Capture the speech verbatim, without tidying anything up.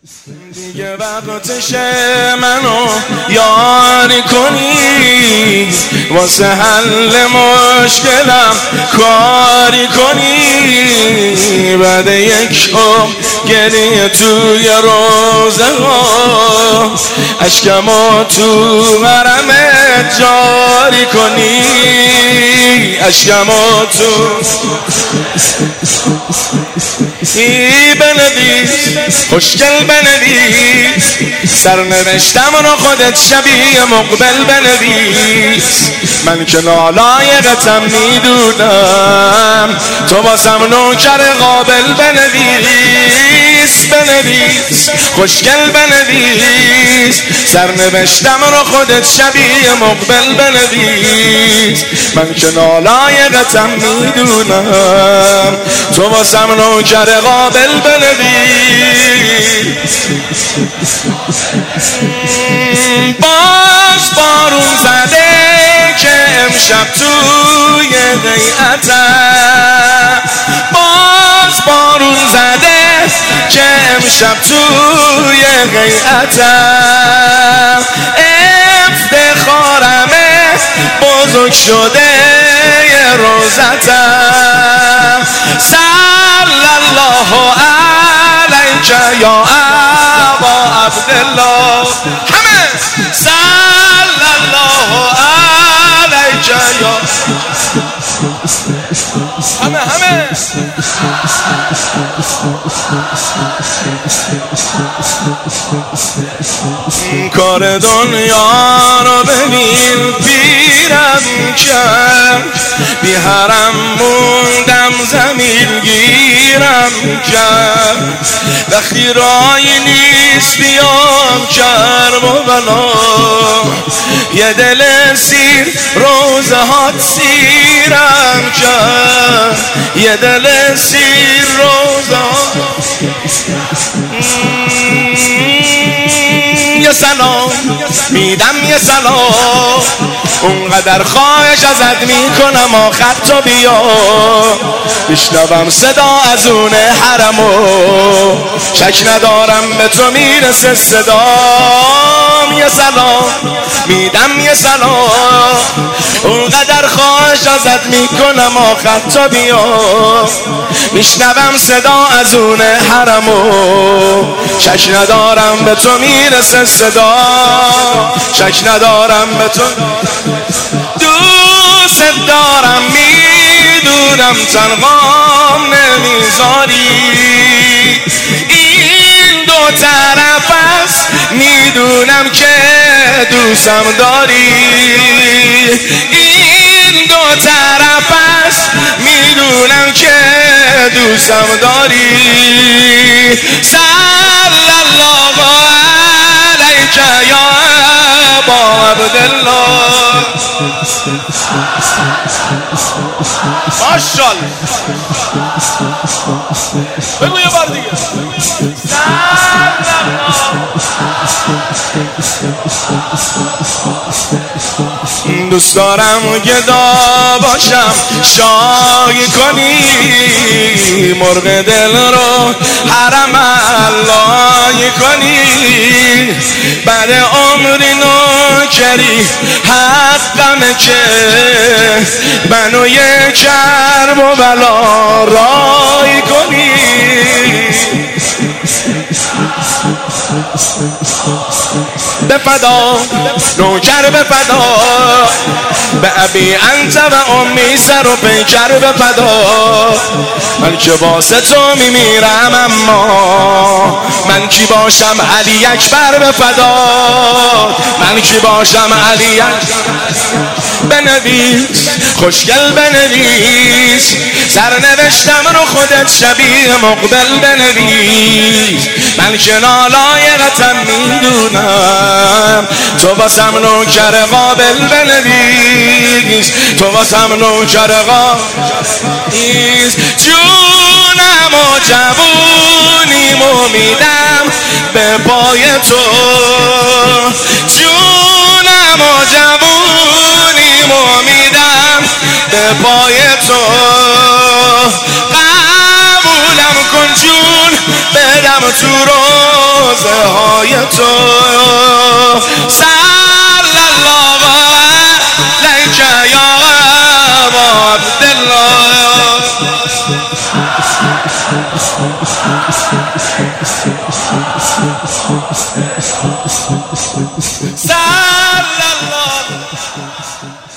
دیگه وقتش منو یاری کنی، واسه حل مشکلم کاری کنی. بعد یک عمر گریه توی روزه ها، اشکمو تو حرمت جاری کنی، اشکمو تو ای بنویس، خوشگل بنویس، سرنوشتم رو خودت شبیه مقبل بنویس. من که نالایقتم میدونم، تو واسم نوکر قابل بنویس. بنویس، خوشگل بنویس، سرنوشتم رو خودت شبیه مقبل بنویس. من که نالایقتم میدونم، تو واسم نوکر قابل بنویس. باز بارون زده که امشب توی قیعتم، باز بارون زده که امشب توی قیعتم. افتخارمه بزرگ شده یه روزتم. صلی الله علیک یا ابا عبدالله، همه صلی الله علیک یا همه همه کار دنیا رو ببین پیرم کرد، بی حرم موندم زمین گیرم کرد. وقتی رایی نیست بیام کرم و بلا، یه دل سیر روزه هات سیرم کرد، یه دل سیر روزه هات. یه سلام میدم، یه سلام، اونقدر خواهش ازت میکنم آخر تو بیا. بشنوم صدا از اون حرمو، شک ندارم به تو میرسه صدام. یه سلام میدم، یه سلام، اونقدر خواهش ازت میکنم آخر تو بیا. میشنوم صدا از اون حرمو، شک ندارم به تو میرسه صدا، شک ندارم به تو. دوست دارم میدونم تنهام نمیذاری، این دو طرف است میدونم که دوستم داری، این دو طرف است میدونم که دوستم داری. صلی الله علیک یا ابا عبدالله. ماشاءالله، بگو یه بار دیگه. دوست دارم گدا باشم شای کنی، مرغ دل رو حرم علای کنی. بعد عمری نوکری حقمه که منو یه کرب و بلا رای کنی. به فدا نوکر، به فدا به ابی انت و امی سر و پیکر، به فدا. من که واسه تو میمیرم، اما من کی باشم علی اکبر، به فدا. من کی باشم علی اکبر. بنویس، خوشگل بنویس، سرنوشتم رو خودت شبیه مقبل بنویس. من که نالایقتم میدونم، تو واسم نوکر قابل بنویس، تو واسم نوکر قابل. جونم و جوونیمو میدم به پای تو، جونم و جوونیمو میدم به پای تو. قبولم کن جون بدم تو روز صلی الله